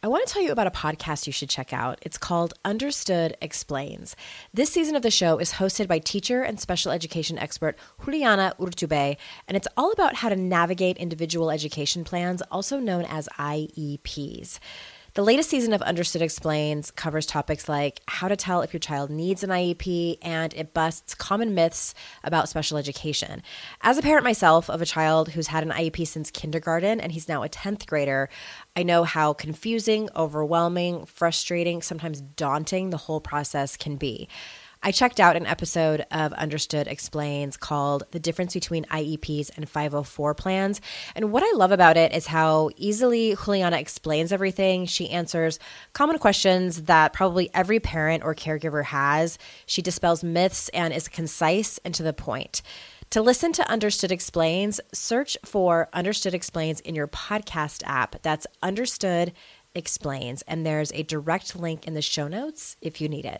I want to tell you about a podcast you should check out. It's called Understood Explains. This season of the show is hosted by teacher and special education expert Juliana Urtubey, and it's all about how to navigate individual education plans, also known as IEPs. The latest season of Understood Explains covers topics like how to tell if your child needs an IEP, and it busts common myths about special education. As a parent myself of a child who's had an IEP since kindergarten, and he's now a 10th grader, I know how confusing, overwhelming, frustrating, sometimes daunting the whole process can be. I checked out an episode of Understood Explains called The Difference Between IEPs and 504 Plans. And what I love about it is how easily Juliana explains everything. She answers common questions that probably every parent or caregiver has. She dispels myths and is concise and to the point. To listen to Understood Explains, search for Understood Explains in your podcast app. That's Understood Explains. And there's a direct link in the show notes if you need it.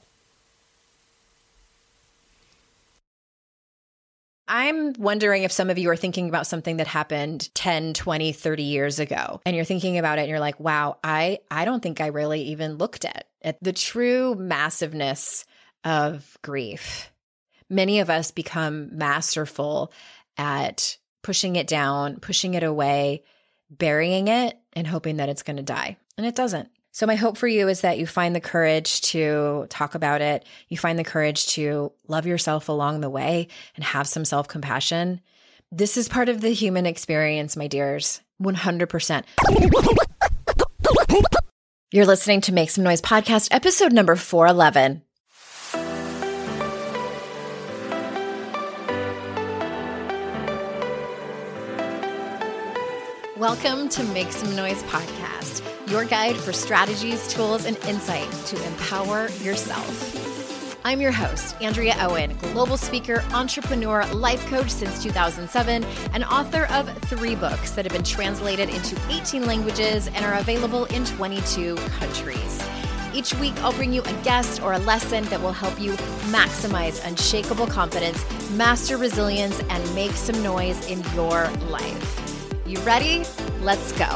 I'm wondering if some of you are thinking about something that happened 10, 20, 30 years ago, and you're thinking about it and you're like, wow, I don't think I really even looked at the true massiveness of grief. Many of us become masterful at pushing it down, pushing it away, burying it, and hoping that it's going to die. And it doesn't. So my hope for you is that you find the courage to talk about it. You find the courage to love yourself along the way and have some self-compassion. This is part of the human experience, my dears, 100%. You're listening to Make Some Noise podcast, episode number 411. Welcome to Make Some Noise podcast, your guide for strategies, tools, and insight to empower yourself. I'm your host, Andrea Owen, global speaker, entrepreneur, life coach since 2007, and author of 3 books that have been translated into 18 languages and are available in 22 countries. Each week, I'll bring you a guest or a lesson that will help you maximize unshakable confidence, master resilience, and make some noise in your life. You ready? Let's go.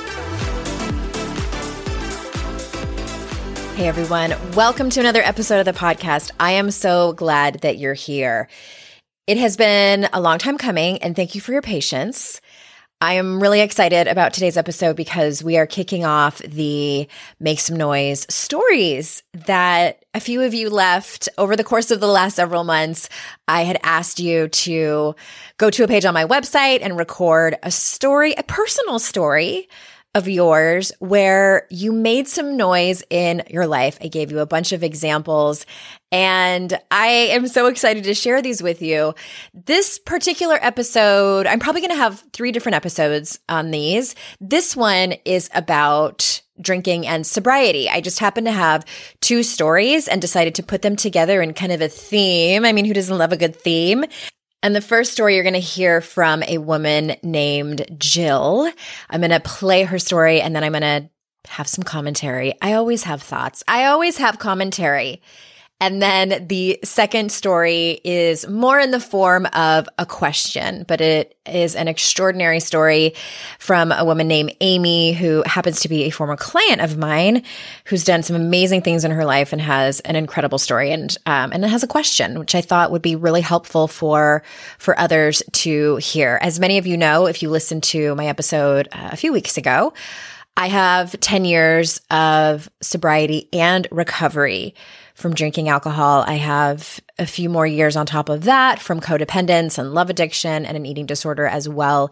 Hey everyone, welcome to another episode of the podcast. I am so glad that you're here. It has been a long time coming, and thank you for your patience. I am really excited about today's episode because we are kicking off the Make Some Noise stories that a few of you left over the course of the last several months. I had asked you to go to a page on my website and record a story, a personal story of yours where you made some noise in your life. I gave you a bunch of examples, and I am so excited to share these with you. This particular episode, I'm probably going to have 3 different episodes on these. This one is about drinking and sobriety. I just happened to have 2 stories and decided to put them together in kind of a theme. I mean, who doesn't love a good theme? And the first story you're going to hear from a woman named Jill. I'm going to play her story, and then I'm going to have some commentary. I always have thoughts. I always have commentary. And then the second story is more in the form of a question, but it is an extraordinary story from a woman named Amy, who happens to be a former client of mine, who's done some amazing things in her life and has an incredible story, and it has a question, which I thought would be really helpful for others to hear. As many of you know, if you listened to my episode a few weeks ago, I have 10 years of sobriety and recovery from drinking alcohol. I have a few more years on top of that from codependence and love addiction and an eating disorder as well.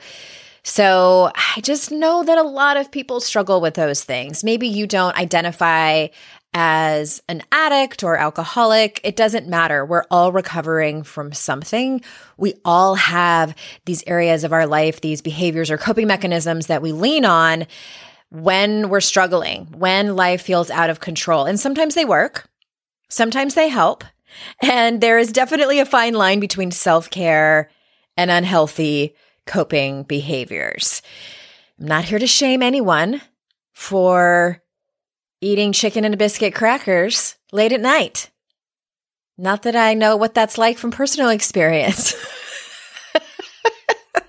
So I just know that a lot of people struggle with those things. Maybe you don't identify as an addict or alcoholic. It doesn't matter. We're all recovering from something. We all have these areas of our life, these behaviors or coping mechanisms that we lean on when we're struggling, when life feels out of control. And sometimes they work. Sometimes they help. And there is definitely a fine line between self-care and unhealthy coping behaviors. I'm not here to shame anyone for eating chicken and biscuit crackers late at night. Not that I know what that's like from personal experience.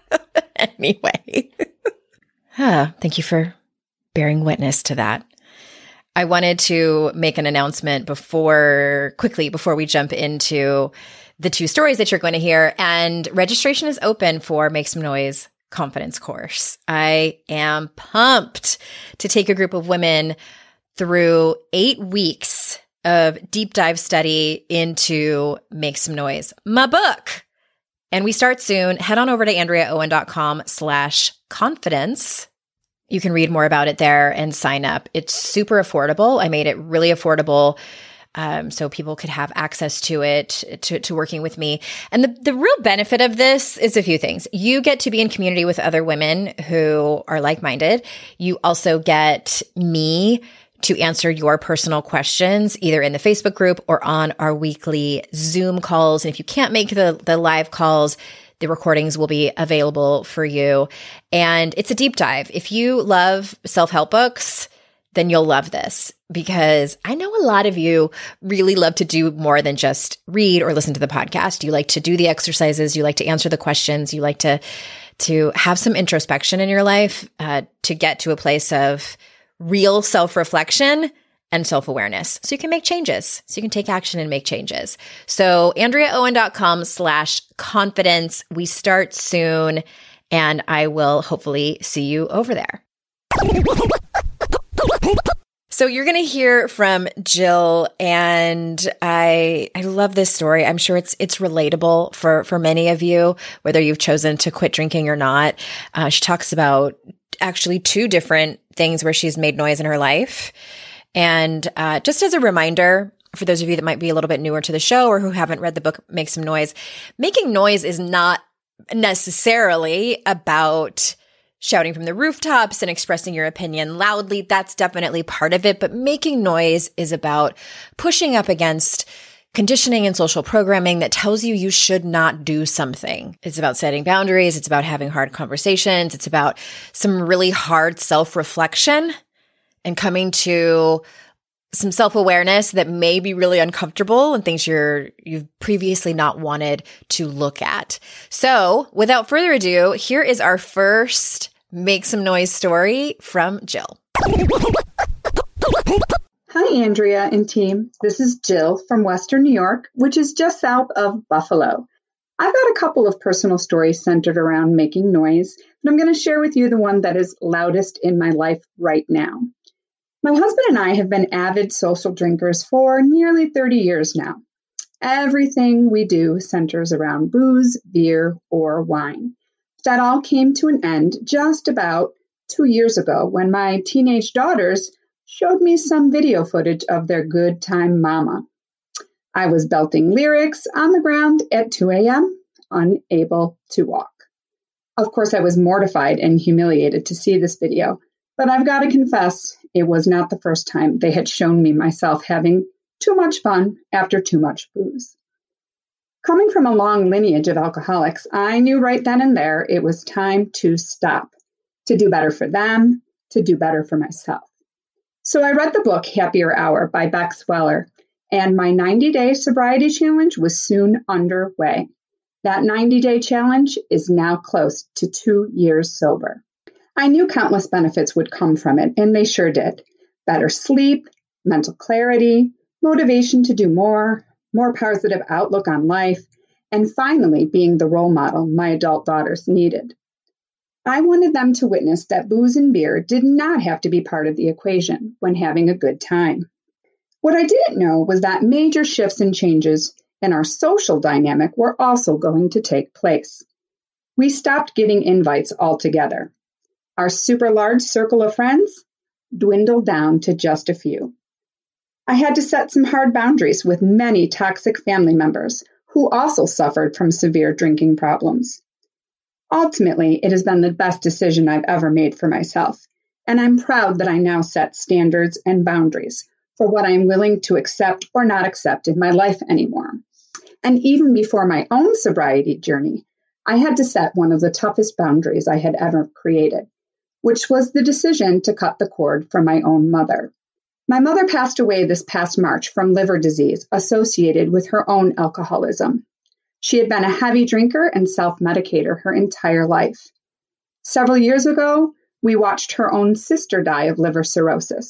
Anyway. Thank you for bearing witness to that. I wanted to make an announcement quickly before we jump into the two stories that you're going to hear. And registration is open for Make Some Noise Confidence course. I am pumped to take a group of women through 8 weeks of deep dive study into Make Some Noise, my book. And we start soon. Head on over to AndreaOwen.com/confidence. You can read more about it there and sign up. It's super affordable. I made it really affordable so people could have access to it, to working with me. And the real benefit of this is a few things. You get to be in community with other women who are like-minded. You also get me to answer your personal questions, either in the Facebook group or on our weekly Zoom calls. And if you can't make the live calls, the recordings will be available for you. And it's a deep dive. If you love self-help books, then you'll love this, because I know a lot of you really love to do more than just read or listen to the podcast. You like to do the exercises. You like to answer the questions. You like to have some introspection in your life, to get to a place of real self-reflection and self-awareness, so you can make changes, so you can take action and make changes. So AndreaOwen.com/confidence. We start soon, and I will hopefully see you over there. So you're going to hear from Jill, and I love this story. I'm sure it's relatable for many of you, whether you've chosen to quit drinking or not. She talks about actually 2 different things where she's made noise in her life. And just as a reminder, for those of you that might be a little bit newer to the show or who haven't read the book Make Some Noise, making noise is not necessarily about shouting from the rooftops and expressing your opinion loudly. That's definitely part of it. But making noise is about pushing up against conditioning and social programming that tells you should not do something. It's about setting boundaries. It's about having hard conversations. It's about some really hard self-reflection and coming to some self-awareness that may be really uncomfortable and things you've previously not wanted to look at. So without further ado, here is our first Make Some Noise story from Jill. Hi, Andrea and team. This is Jill from Western New York, which is just south of Buffalo. I've got a couple of personal stories centered around making noise, but I'm going to share with you the one that is loudest in my life right now. My husband and I have been avid social drinkers for nearly 30 years now. Everything we do centers around booze, beer, or wine. That all came to an end just about 2 years ago when my teenage daughters showed me some video footage of their good time mama. I was belting lyrics on the ground at 2 a.m., unable to walk. Of course, I was mortified and humiliated to see this video, but I've got to confess, it was not the first time they had shown me myself having too much fun after too much booze. Coming from a long lineage of alcoholics, I knew right then and there it was time to stop, to do better for them, to do better for myself. So I read the book Happier Hour by Beck Sweller, and my 90-day sobriety challenge was soon underway. That 90-day challenge is now close to 2 years sober. I knew countless benefits would come from it, and they sure did. Better sleep, mental clarity, motivation to do more positive outlook on life, and finally being the role model my adult daughters needed. I wanted them to witness that booze and beer did not have to be part of the equation when having a good time. What I didn't know was that major shifts and changes in our social dynamic were also going to take place. We stopped getting invites altogether. Our super large circle of friends dwindled down to just a few. I had to set some hard boundaries with many toxic family members who also suffered from severe drinking problems. Ultimately, it has been the best decision I've ever made for myself, and I'm proud that I now set standards and boundaries for what I'm willing to accept or not accept in my life anymore. And even before my own sobriety journey, I had to set one of the toughest boundaries I had ever created, which was the decision to cut the cord from my own mother. My mother passed away this past March from liver disease associated with her own alcoholism. She had been a heavy drinker and self-medicator her entire life. Several years ago, we watched her own sister die of liver cirrhosis,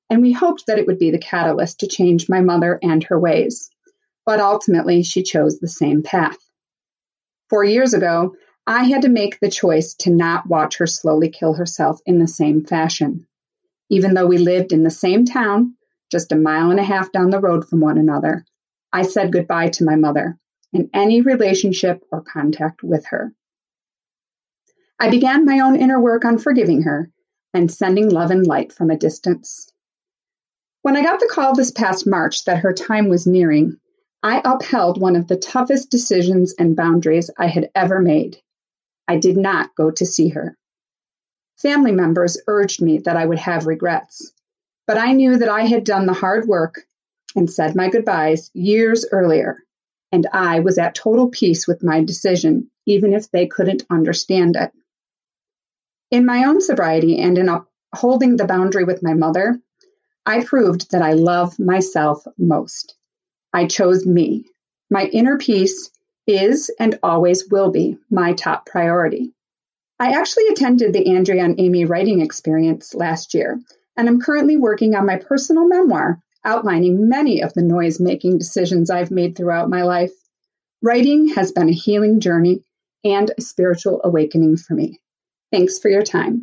and we hoped that it would be the catalyst to change my mother and her ways. But ultimately, she chose the same path. 4 years ago, I had to make the choice to not watch her slowly kill herself in the same fashion. Even though we lived in the same town, just a mile and a half down the road from one another, I said goodbye to my mother and any relationship or contact with her. I began my own inner work on forgiving her and sending love and light from a distance. When I got the call this past March that her time was nearing, I upheld one of the toughest decisions and boundaries I had ever made. I did not go to see her. Family members urged me that I would have regrets, but I knew that I had done the hard work and said my goodbyes years earlier, and I was at total peace with my decision, even if they couldn't understand it. In my own sobriety and in upholding the boundary with my mother, I proved that I love myself most. I chose me. My inner peace is and always will be my top priority. I actually attended the Andrea and Amy writing experience last year, and I'm currently working on my personal memoir outlining many of the noise-making decisions I've made throughout my life. Writing has been a healing journey and a spiritual awakening for me. Thanks for your time.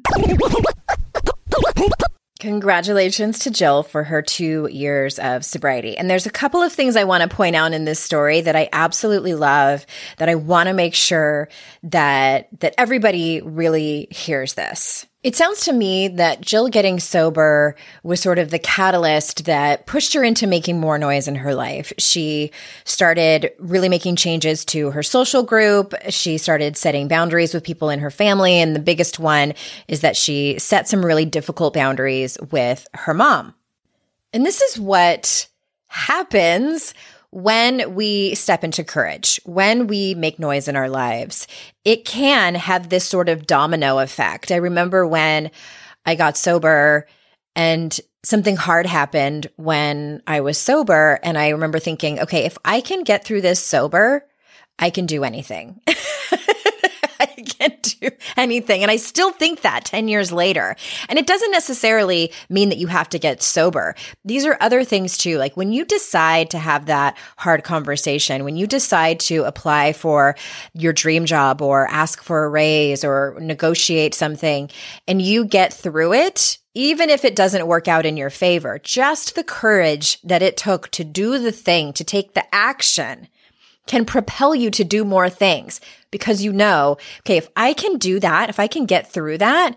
Congratulations to Jill for her 2 years of sobriety. And there's a couple of things I want to point out in this story that I absolutely love, that I want to make sure that everybody really hears this. It sounds to me that Jill getting sober was sort of the catalyst that pushed her into making more noise in her life. She started really making changes to her social group. She started setting boundaries with people in her family. And the biggest one is that she set some really difficult boundaries with her mom. And this is what happens when we step into courage, when we make noise in our lives. It can have this sort of domino effect. I remember when I got sober and something hard happened when I was sober. And I remember thinking, okay, if I can get through this sober, I can do anything. I can do anything. And I still think that 10 years later. And it doesn't necessarily mean that you have to get sober. These are other things too. Like when you decide to have that hard conversation, when you decide to apply for your dream job or ask for a raise or negotiate something and you get through it, even if it doesn't work out in your favor, just the courage that it took to do the thing, to take the action, can propel you to do more things because you know, okay, if I can do that, if I can get through that,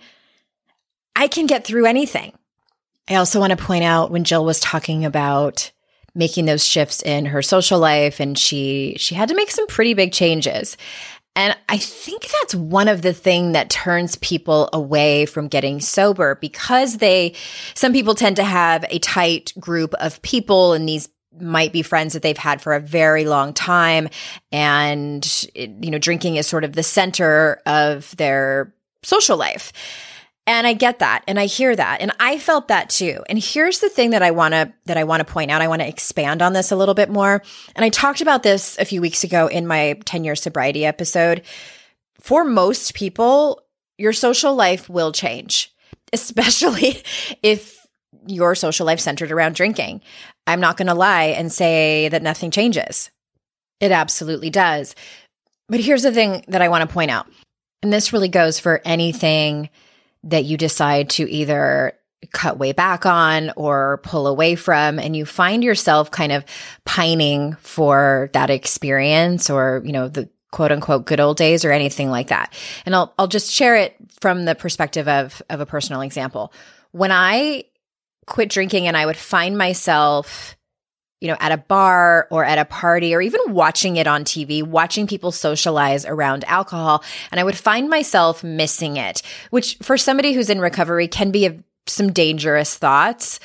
I can get through anything. I also want to point out when Jill was talking about making those shifts in her social life and she had to make some pretty big changes. And I think that's one of the things that turns people away from getting sober because some people tend to have a tight group of people and these might be friends that they've had for a very long time. And, drinking is sort of the center of their social life. And I get that. And I hear that. And I felt that too. And here's the thing that I want to point out. I want to expand on this a little bit more. And I talked about this a few weeks ago in my 10-year sobriety episode. For most people, your social life will change, especially if your social life centered around drinking. I'm not going to lie and say that nothing changes. It absolutely does. But here's the thing that I want to point out. And this really goes for anything that you decide to either cut way back on or pull away from, and you find yourself kind of pining for that experience or, the quote unquote good old days or anything like that. And I'll just share it from the perspective of a personal example. When I quit drinking and I would find myself, at a bar or at a party or even watching it on TV, watching people socialize around alcohol, and I would find myself missing it, which for somebody who's in recovery can be some dangerous thoughts.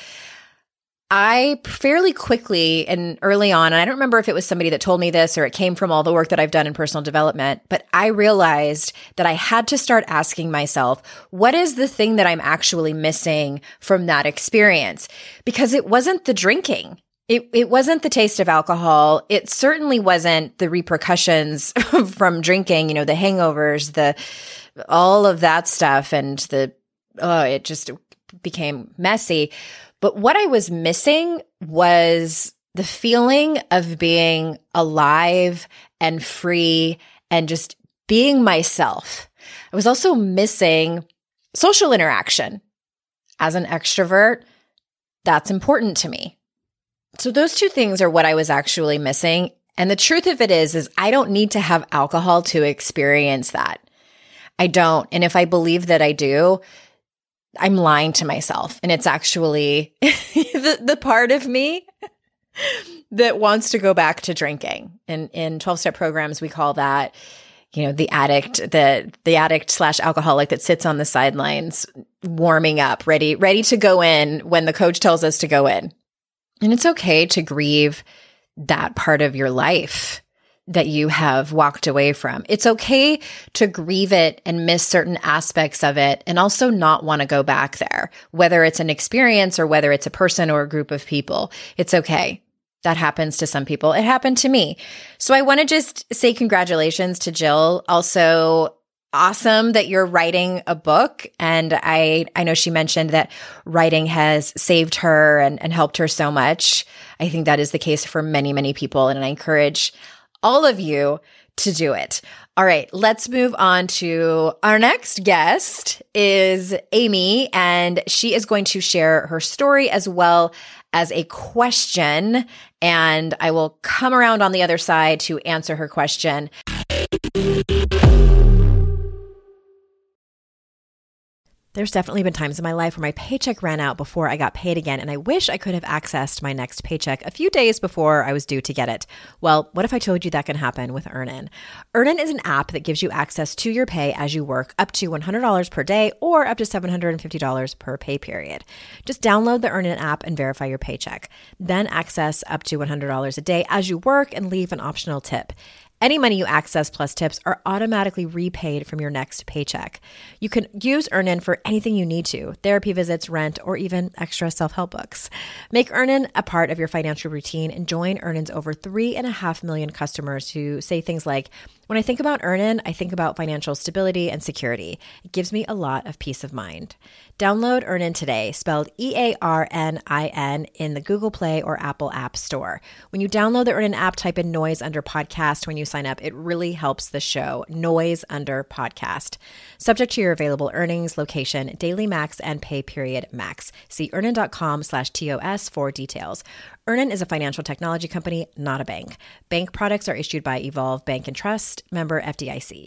I fairly quickly and early on, and I don't remember if it was somebody that told me this or it came from all the work that I've done in personal development, but I realized that I had to start asking myself, what is the thing that I'm actually missing from that experience? Because it wasn't the drinking. It wasn't the taste of alcohol. It certainly wasn't the repercussions from drinking, the hangovers, all of that stuff. And it just became messy. But what I was missing was the feeling of being alive and free and just being myself. I was also missing social interaction. As an extrovert, that's important to me. So those two things are what I was actually missing. And the truth of it is I don't need to have alcohol to experience that. I don't. And if I believe that I do, I'm lying to myself. And it's actually the part of me that wants to go back to drinking. And in 12-step programs, we call that, the addict/alcoholic that sits on the sidelines, warming up, ready to go in when the coach tells us to go in. And it's okay to grieve that part of your life that you have walked away from. It's okay to grieve it and miss certain aspects of it and also not want to go back there, whether it's an experience or whether it's a person or a group of people. It's okay. That happens to some people. It happened to me. So I want to just say congratulations to Jill. Also, awesome that you're writing a book. And I know she mentioned that writing has saved her and helped her so much. I think that is the case for many, many people. And I encourage all of you to do it. All right, let's move on to our next guest is Amy, and she is going to share her story as well as a question, and I will come around on the other side to answer her question. There's definitely been times in my life where my paycheck ran out before I got paid again, and I wish I could have accessed my next paycheck a few days before I was due to get it. Well, what if I told you that can happen with Earnin? Earnin is an app that gives you access to your pay as you work up to $100 per day or up to $750 per pay period. Just download the Earnin app and verify your paycheck. Then access up to $100 a day as you work and leave an optional tip. Any money you access plus tips are automatically repaid from your next paycheck. You can use Earnin for anything you need to, therapy visits, rent, or even extra self-help books. Make Earnin a part of your financial routine and join Earnin's over 3.5 million customers who say things like, when I think about Earnin, I think about financial stability and security. It gives me a lot of peace of mind. Download Earnin today, spelled EARNIN, in the Google Play or Apple App Store. When you download the Earnin app, type in Noise under podcast when you sign up. It really helps the show. Noise under podcast. Subject to your available earnings, location, daily max, and pay period max. See earnin.com/TOS for details. Earnin is a financial technology company, not a bank. Bank products are issued by Evolve Bank and Trust, member FDIC.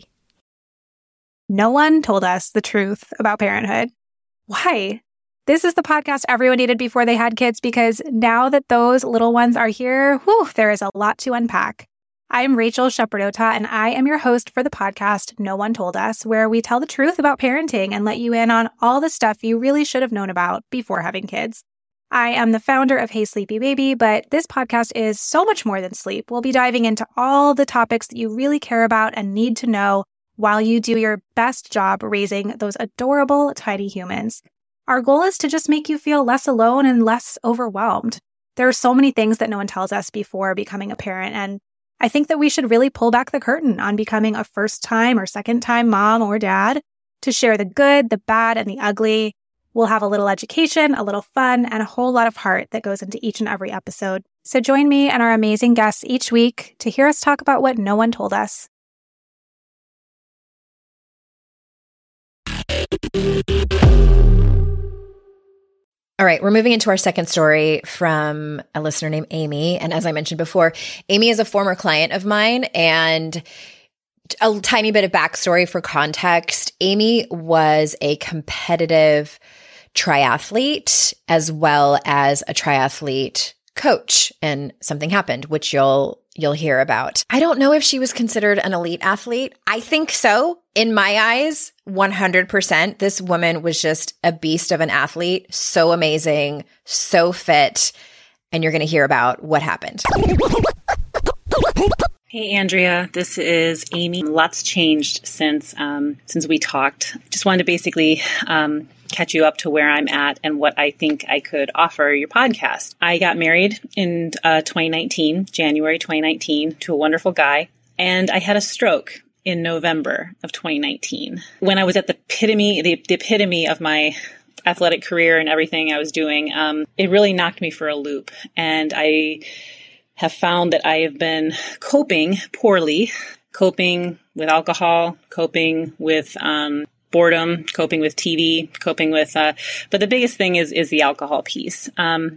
No one told us the truth about parenthood. Why? This is the podcast everyone needed before they had kids, because now that those little ones are here, there is a lot to unpack. I'm Rachel Shepardota, and I am your host for the podcast No One Told Us, where we tell the truth about parenting and let you in on all the stuff you really should have known about before having kids. I am the founder of Hey Sleepy Baby, but this podcast is so much more than sleep. We'll be diving into all the topics that you really care about and need to know while you do your best job raising those adorable tiny humans. Our goal is to just make you feel less alone and less overwhelmed. There are so many things that no one tells us before becoming a parent, and I think that we should really pull back the curtain on becoming a first-time or second-time mom or dad to share the good, the bad, and the ugly. We'll have a little education, a little fun, and a whole lot of heart that goes into each and every episode. So join me and our amazing guests each week to hear us talk about what no one told us. All right, we're moving into our second story from a listener named Amy. And as I mentioned before, Amy is a former client of mine, and a tiny bit of backstory for context. Amy was a competitive triathlete as well as a triathlete coach, and something happened, which you'll hear about. I don't know if she was considered an elite athlete. I think so. In my eyes, 100%. This woman was just a beast of an athlete. So amazing, so fit. And you're going to hear about what happened. Hey, Andrea, this is Amy. Lots changed since we talked. Just wanted to basically catch you up to where I'm at and what I think I could offer your podcast. I got married in 2019, January 2019, to a wonderful guy, and I had a stroke in November of 2019. When I was at the epitome of my athletic career and everything I was doing, it really knocked me for a loop. And I have found that I have been coping poorly, coping with alcohol, coping with boredom, coping with TV, coping with, but the biggest thing is the alcohol piece.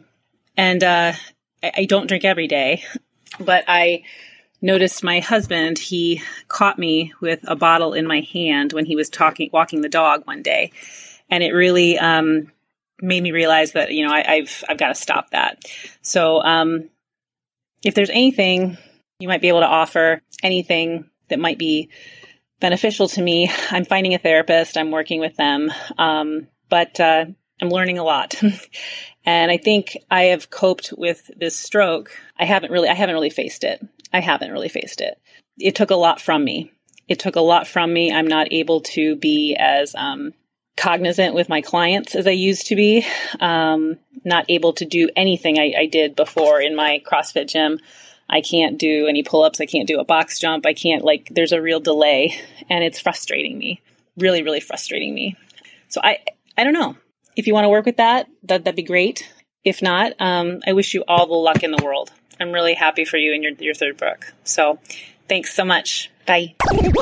I don't drink every day, but I noticed my husband, he caught me with a bottle in my hand when he was walking the dog one day. And it really made me realize that, I've got to stop that. So if there's anything you might be able to offer, anything that might be beneficial to me, I'm finding a therapist, I'm working with them, but I'm learning a lot. And I think I have coped with this stroke. I haven't really faced it. It took a lot from me. I'm not able to be as cognizant with my clients as I used to be. Not able to do anything I did before in my CrossFit gym. I can't do any pull-ups. I can't do a box jump. I can't, there's a real delay, and it's frustrating me. Really, really frustrating me. So I don't know. If you want to work with that'd be great. If not, I wish you all the luck in the world. I'm really happy for you in your third book. So thanks so much. Bye.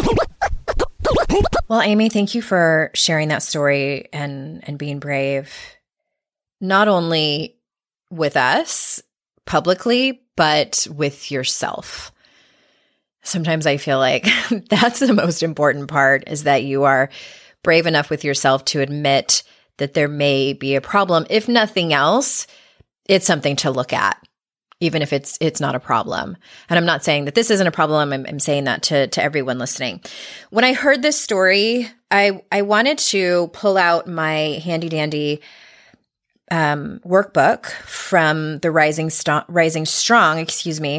Well, Amy, thank you for sharing that story and being brave, not only with us publicly, but with yourself. Sometimes I feel like that's the most important part, is that you are brave enough with yourself to admit that there may be a problem. If nothing else, it's something to look at, even if it's not a problem. And I'm not saying that this isn't a problem. I'm saying that to everyone listening. When I heard this story, I wanted to pull out my handy dandy workbook from the Rising Strong,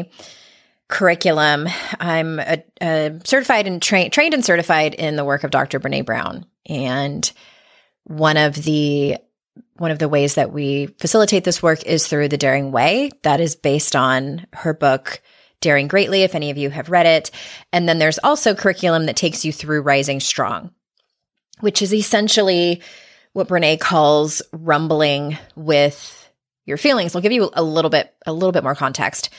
curriculum. I'm certified and trained and certified in the work of Dr. Brené Brown. And one of the ways that we facilitate this work is through the Daring Way. That is based on her book, Daring Greatly, if any of you have read it. And then there's also curriculum that takes you through Rising Strong, which is essentially what Brené calls rumbling with your feelings. I'll give you a little bit more context.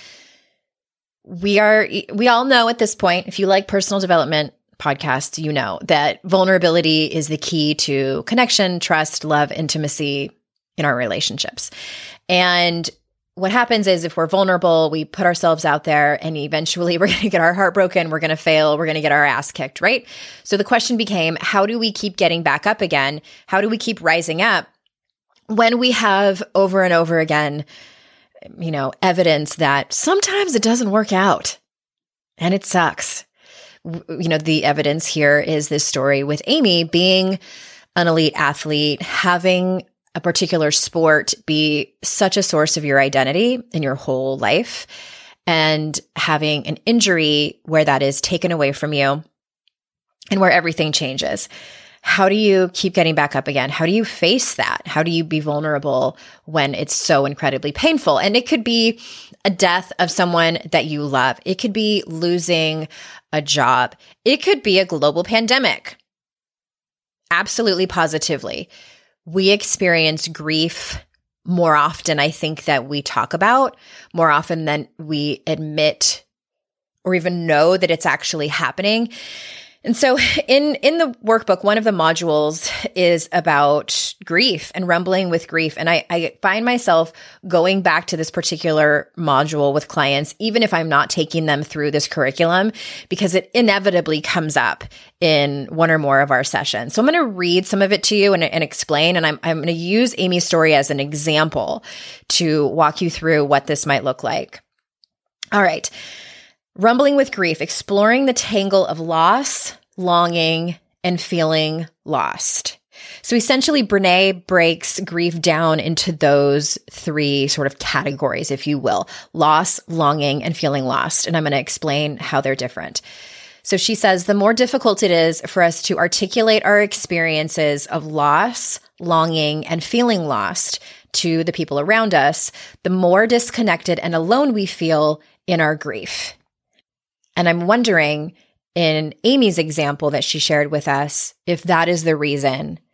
We all know at this point, if you like personal development podcasts, you know that vulnerability is the key to connection, trust, love, intimacy in our relationships. And what happens is, if we're vulnerable, we put ourselves out there, and eventually we're going to get our heart broken, we're going to fail, we're going to get our ass kicked, right? So the question became, how do we keep getting back up again? How do we keep rising up when we have over and over again, evidence that sometimes it doesn't work out and it sucks? The evidence here is this story with Amy being an elite athlete, having a particular sport be such a source of your identity in your whole life, and having an injury where that is taken away from you and where everything changes. How do you keep getting back up again? How do you face that? How do you be vulnerable when it's so incredibly painful? And it could be a death of someone that you love. It could be losing a job. It could be a global pandemic. Absolutely, positively. We experience grief more often, I think, that we talk about, more often than we admit or even know that it's actually happening. And so in the workbook, one of the modules is about grief and rumbling with grief. And I find myself going back to this particular module with clients, even if I'm not taking them through this curriculum, because it inevitably comes up in one or more of our sessions. So I'm going to read some of it to you and explain, and I'm going to use Amy's story as an example to walk you through what this might look like. All right. Rumbling with grief, exploring the tangle of loss, longing, and feeling lost. So essentially, Brené breaks grief down into those three sort of categories, if you will: loss, longing, and feeling lost. And I'm going to explain how they're different. So she says, the more difficult it is for us to articulate our experiences of loss, longing, and feeling lost to the people around us, the more disconnected and alone we feel in our grief. And I'm wondering, in Amy's example that she shared with us, if that is the reason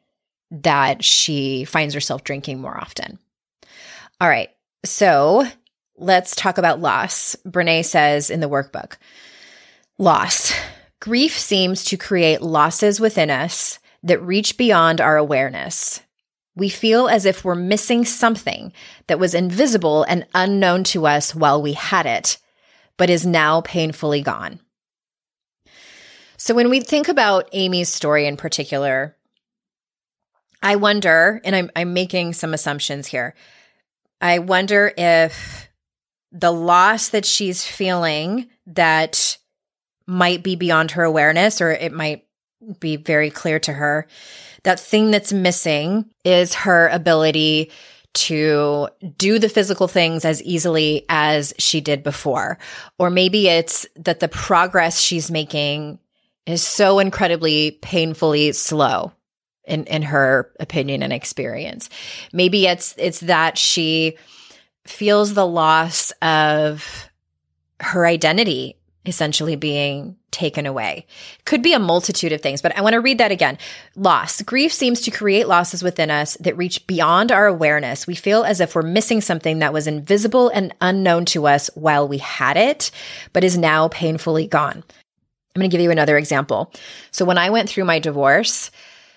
that she finds herself drinking more often. All right. So let's talk about loss. Brene says in the workbook, loss. Grief seems to create losses within us that reach beyond our awareness. We feel as if we're missing something that was invisible and unknown to us while we had it, but is now painfully gone. So when we think about Amy's story in particular, I wonder, and I'm making some assumptions here, I wonder if the loss that she's feeling that might be beyond her awareness, or it might be very clear to her, that thing that's missing is her ability to do the physical things as easily as she did before. Or maybe it's that the progress she's making is so incredibly painfully slow in her opinion and experience. Maybe it's that she feels the loss of her identity essentially being taken away. Could be a multitude of things, but I want to read that again. Loss. Grief seems to create losses within us that reach beyond our awareness. We feel as if we're missing something that was invisible and unknown to us while we had it, but is now painfully gone. I'm going to give you another example. So when I went through my divorce,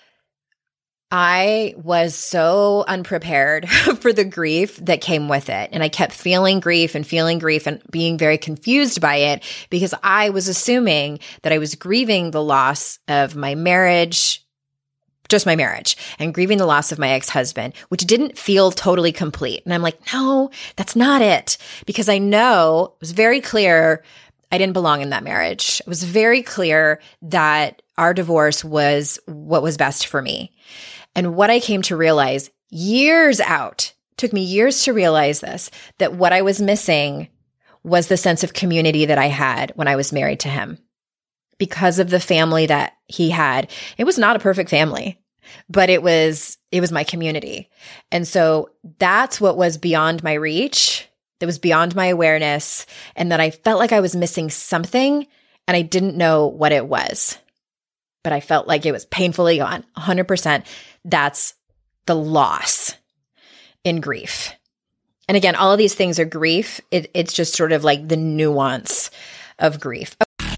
I was so unprepared for the grief that came with it. And I kept feeling grief and being very confused by it because I was assuming that I was grieving the loss of my marriage, just my marriage, and grieving the loss of my ex-husband, which didn't feel totally complete. And I'm like, no, that's not it. Because I know, it was very clear I didn't belong in that marriage. It was very clear that our divorce was what was best for me. And what I came to realize years out, took me years to realize this, that what I was missing was the sense of community that I had when I was married to him. Because of the family that he had. It was not a perfect family, but it was my community. And so that's what was beyond my reach, that was beyond my awareness, and that I felt like I was missing something and I didn't know what it was. But I felt like it was painfully gone, 100%. That's the loss in grief. And again, all of these things are grief. It's just sort of like the nuance of grief.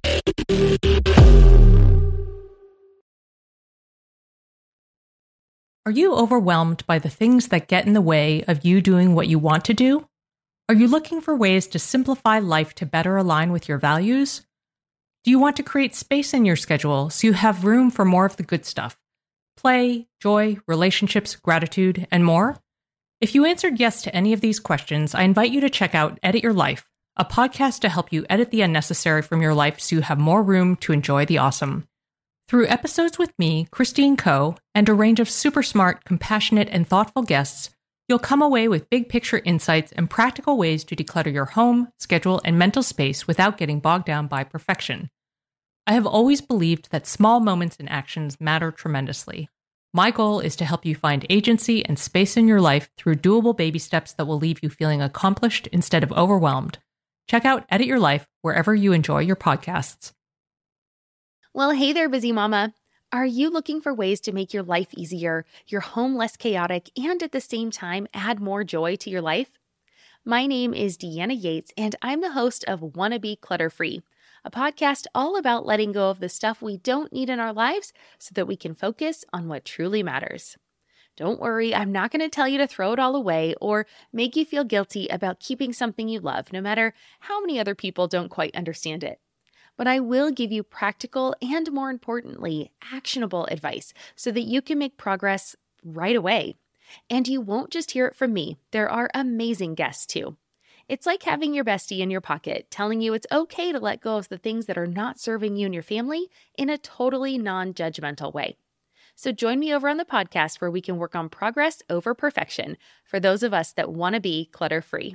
Are you overwhelmed by the things that get in the way of you doing what you want to do? Are you looking for ways to simplify life to better align with your values? Do you want to create space in your schedule so you have room for more of the good stuff? Play, joy, relationships, gratitude, and more? If you answered yes to any of these questions, I invite you to check out Edit Your Life, a podcast to help you edit the unnecessary from your life so you have more room to enjoy the awesome. Through episodes with me, Christine Coe, and a range of super smart, compassionate, and thoughtful guests, you'll come away with big picture insights and practical ways to declutter your home, schedule, and mental space without getting bogged down by perfection. I have always believed that small moments and actions matter tremendously. My goal is to help you find agency and space in your life through doable baby steps that will leave you feeling accomplished instead of overwhelmed. Check out Edit Your Life wherever you enjoy your podcasts. Well, hey there, busy mama. Are you looking for ways to make your life easier, your home less chaotic, and at the same time add more joy to your life? My name is Deanna Yates, and I'm the host of Wanna Be Clutter-Free, a podcast all about letting go of the stuff we don't need in our lives so that we can focus on what truly matters. Don't worry, I'm not going to tell you to throw it all away or make you feel guilty about keeping something you love, no matter how many other people don't quite understand it. But I will give you practical and, more importantly, actionable advice so that you can make progress right away. And you won't just hear it from me. There are amazing guests too. It's like having your bestie in your pocket telling you it's okay to let go of the things that are not serving you and your family in a totally non-judgmental way. So join me over on the podcast where we can work on progress over perfection for those of us that want to be clutter-free.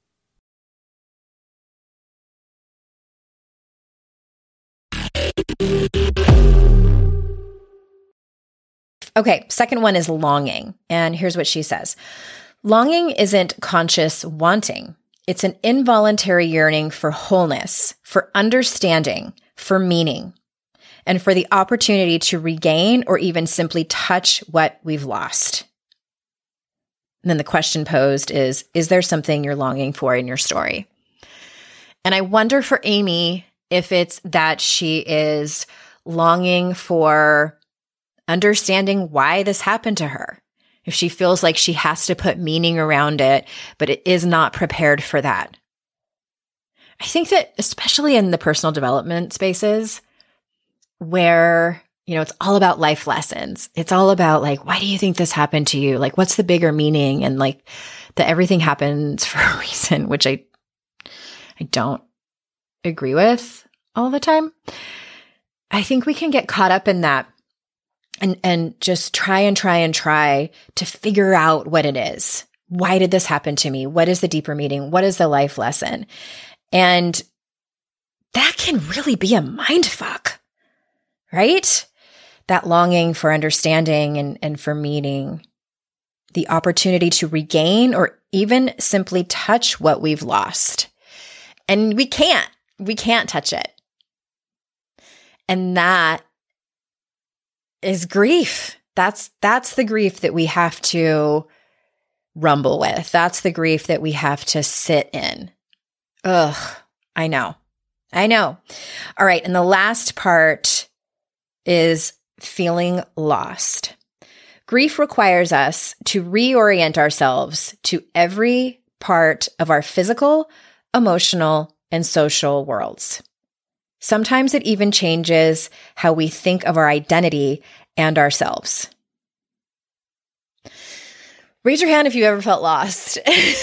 Okay, second one is longing. And here's what she says. Longing isn't conscious wanting. It's an involuntary yearning for wholeness, for understanding, for meaning. and for the opportunity to regain or even simply touch what we've lost. And then the question posed is there something you're longing for in your story? And I wonder for Amy if it's that she is longing for understanding why this happened to her. If she feels like she has to put meaning around it, but it is not prepared for that. I think that especially in the personal development spaces where, it's all about life lessons. It's all about like, why do you think this happened to you? Like, what's the bigger meaning? And like that everything happens for a reason, which I don't agree with all the time. I think we can get caught up in that and just try to figure out what it is. Why did this happen to me? What is the deeper meaning? What is the life lesson? And that can really be a mind fuck, right? That longing for understanding and for meaning, the opportunity to regain or even simply touch what we've lost. And we can't touch it. And that is grief. That's the grief that we have to rumble with. That's the grief that we have to sit in. Ugh, I know. All right. And the last part is feeling lost. Grief requires us to reorient ourselves to every part of our physical, emotional, and social worlds. Sometimes it even changes how we think of our identity and ourselves. Raise your hand if you ever felt lost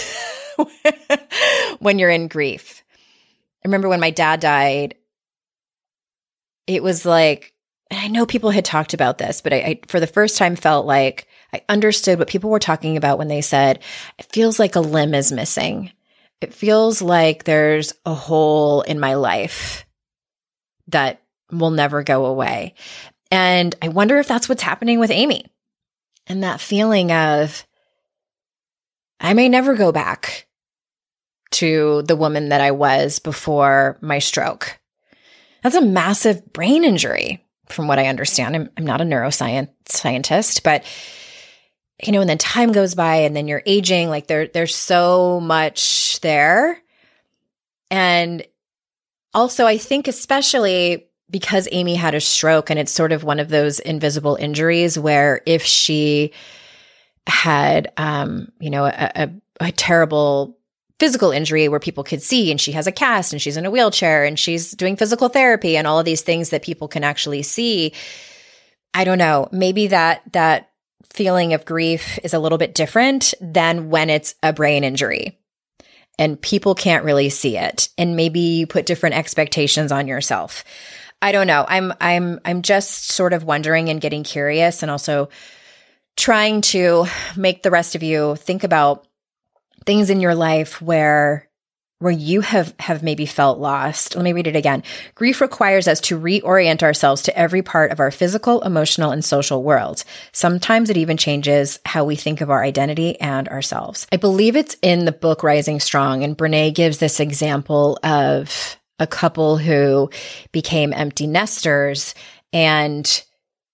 when you're in grief. I remember when my dad died, it was like, I know people had talked about this, but I for the first time felt like I understood what people were talking about when they said, it feels like a limb is missing. It feels like there's a hole in my life that will never go away. And I wonder if that's what's happening with Amy. And that feeling of, I may never go back to the woman that I was before my stroke. That's a massive brain injury, from what I understand. I'm not a neuroscientist, but and then time goes by and then you're aging, like there's so much there. And also I think especially because Amy had a stroke and it's sort of one of those invisible injuries where if she had, a terrible physical injury where people could see and she has a cast and she's in a wheelchair and she's doing physical therapy and all of these things that people can actually see. I don't know, maybe that feeling of grief is a little bit different than when it's a brain injury and people can't really see it. And maybe you put different expectations on yourself. I don't know. I'm just sort of wondering and getting curious and also trying to make the rest of you think about things in your life where you have maybe felt lost. Let me read it again. Grief requires us to reorient ourselves to every part of our physical, emotional, and social worlds. Sometimes it even changes how we think of our identity and ourselves. I believe it's in the book Rising Strong, and Brene gives this example of a couple who became empty nesters and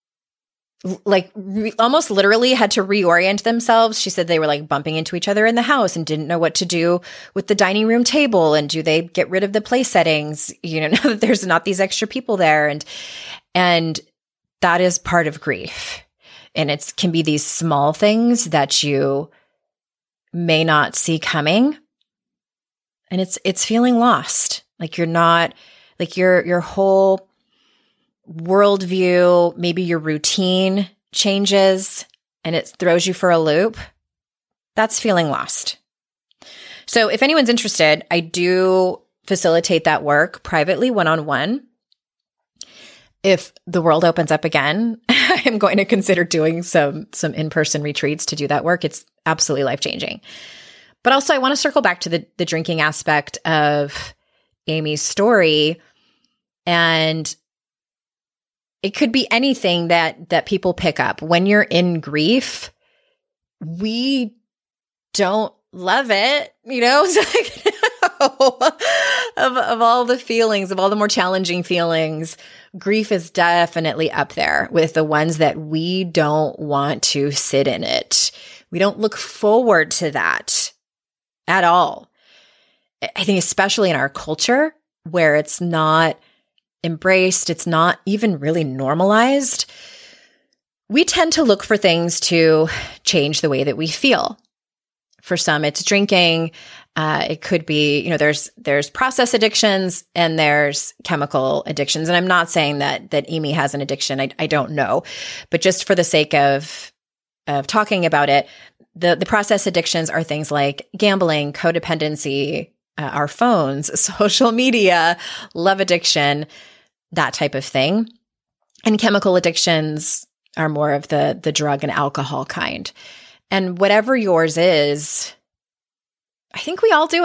almost literally had to reorient themselves. She said they were like bumping into each other in the house and didn't know what to do with the dining room table. And do they get rid of the place settings, now that there's not these extra people there? And that is part of grief. And it can be these small things that you may not see coming. And it's feeling lost. Like you're not, like your whole worldview, maybe your routine changes and it throws you for a loop. That's feeling lost. So if anyone's interested, I do facilitate that work privately, one-on-one. If the world opens up again, I'm going to consider doing some in-person retreats to do that work. It's absolutely life-changing. But also I want to circle back to the drinking aspect of Amy's story. And it could be anything that people pick up. When you're in grief, we don't love it, It's like, of all the feelings, of all the more challenging feelings, grief is definitely up there with the ones that we don't want to sit in it. We don't look forward to that at all. I think especially in our culture where it's not embraced, it's not even really normalized, we tend to look for things to change the way that we feel. For some, it's drinking. It could be, there's process addictions and there's chemical addictions. And I'm not saying that Amy has an addiction. I don't know. But just for the sake of talking about it, the process addictions are things like gambling, codependency, our phones, social media, love addiction, that type of thing. And chemical addictions are more of the drug and alcohol kind. And whatever yours is, I think we all do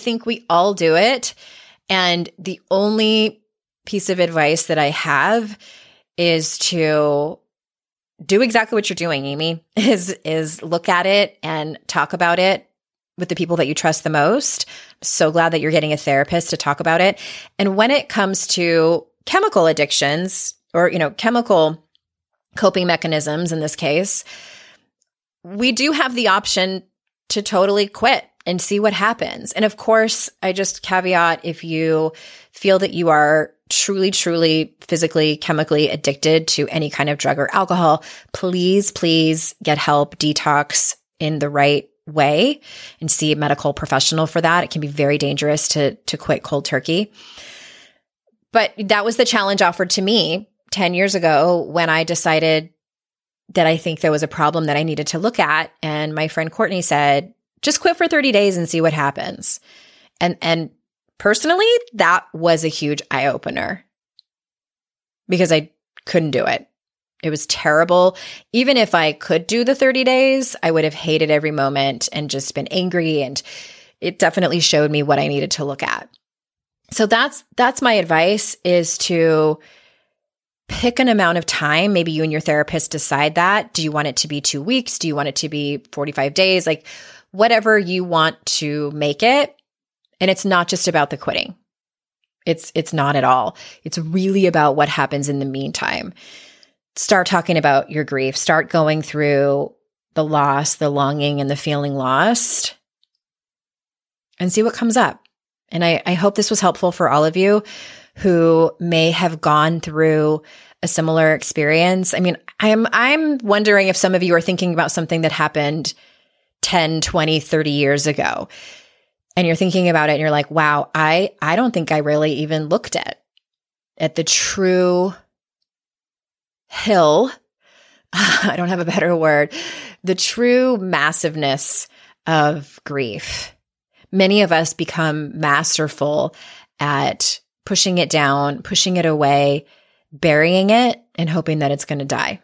it. And the only piece of advice that I have is to do exactly what you're doing, Amy, is look at it and talk about it with the people that you trust the most. I'm so glad that you're getting a therapist to talk about it. And when it comes to chemical addictions or, chemical coping mechanisms in this case, we do have the option to totally quit and see what happens. And of course, I just caveat, if you feel that you are truly, truly physically, chemically addicted to any kind of drug or alcohol, please get help, detox in the right way and see a medical professional for that. It can be very dangerous to quit cold turkey. But that was the challenge offered to me 10 years ago when I decided that I think there was a problem that I needed to look at. And my friend Courtney said, just quit for 30 days and see what happens. And personally, that was a huge eye opener because I couldn't do it. It was terrible. Even if I could do the 30 days, I would have hated every moment and just been angry. And it definitely showed me what I needed to look at. So that's my advice, is to pick an amount of time. Maybe you and your therapist decide that. Do you want it to be 2 weeks? Do you want it to be 45 days? Like whatever you want to make it. And it's not just about the quitting. It's not at all. It's really about what happens in the meantime. Start talking about your grief. Start going through the loss, the longing, and the feeling lost, and see what comes up. And I hope this was helpful for all of you who may have gone through a similar experience. I mean, I'm wondering if some of you are thinking about something that happened 10, 20, 30 years ago. And you're thinking about it and you're like, wow, I don't think I really even looked at the true hill. I don't have a better word. The true massiveness of grief. Many of us become masterful at pushing it down, pushing it away, burying it, and hoping that it's going to die.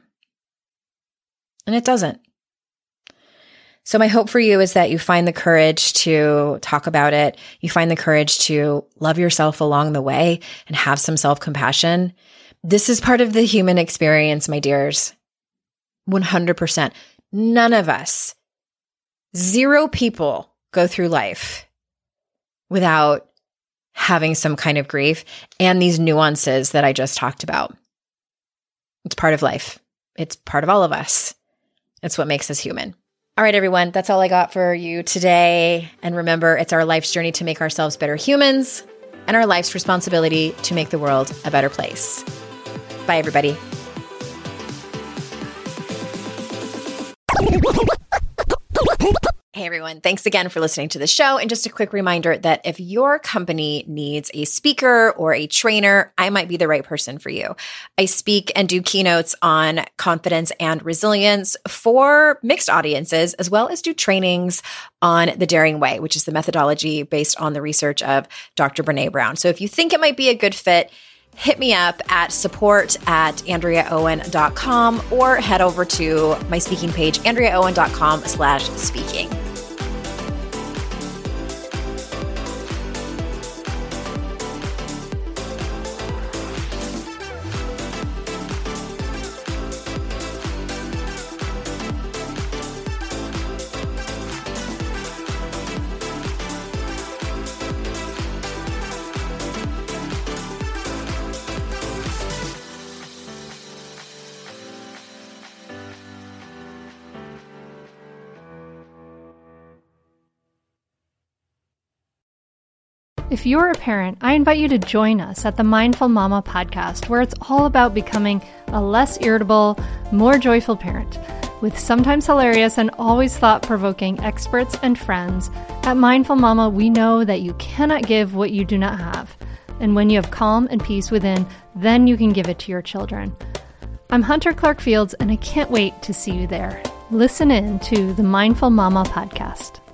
And it doesn't. So my hope for you is that you find the courage to talk about it. You find the courage to love yourself along the way and have some self-compassion. This is part of the human experience, my dears. 100%. None of us, 0 people go through life without having some kind of grief and these nuances that I just talked about. It's part of life. It's part of all of us. It's what makes us human. All right, everyone, that's all I got for you today. And remember, it's our life's journey to make ourselves better humans and our life's responsibility to make the world a better place. Bye, everybody. Hey everyone, thanks again for listening to the show. And just a quick reminder that if your company needs a speaker or a trainer, I might be the right person for you. I speak and do keynotes on confidence and resilience for mixed audiences, as well as do trainings on the Daring Way, which is the methodology based on the research of Dr. Brené Brown. So if you think it might be a good fit, hit me up at support@AndreaOwen.com or head over to my speaking page, AndreaOwen.com/speaking. If you're a parent, I invite you to join us at the Mindful Mama podcast, where it's all about becoming a less irritable, more joyful parent. With sometimes hilarious and always thought-provoking experts and friends, at Mindful Mama, we know that you cannot give what you do not have. And when you have calm and peace within, then you can give it to your children. I'm Hunter Clark-Fields, and I can't wait to see you there. Listen in to the Mindful Mama podcast.